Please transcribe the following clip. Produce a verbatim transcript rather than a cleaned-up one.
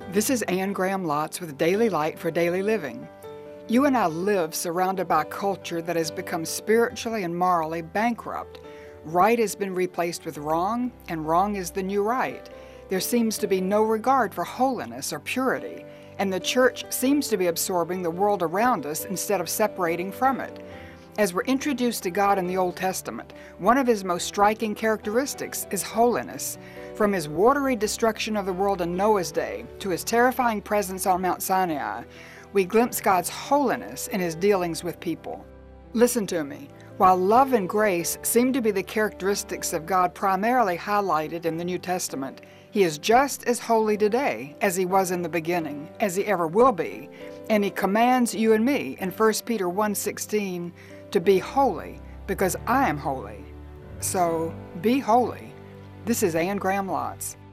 This is Anne Graham Lotz with Daily Light for Daily Living. You and I live surrounded by a culture that has become spiritually and morally bankrupt. Right has been replaced with wrong, and wrong is the new right. There seems to be no regard for holiness or purity, and the church seems to be absorbing the world around us instead of separating from it. As we're introduced to God in the Old Testament, one of His most striking characteristics is holiness. From His watery destruction of the world in Noah's day to His terrifying presence on Mount Sinai, we glimpse God's holiness in His dealings with people. Listen to me. While love and grace seem to be the characteristics of God primarily highlighted in the New Testament, He is just as holy today as He was in the beginning, as He ever will be, and He commands you and me in First Peter one sixteen to be holy because I am holy. So be holy. This is Anne Graham Lotz.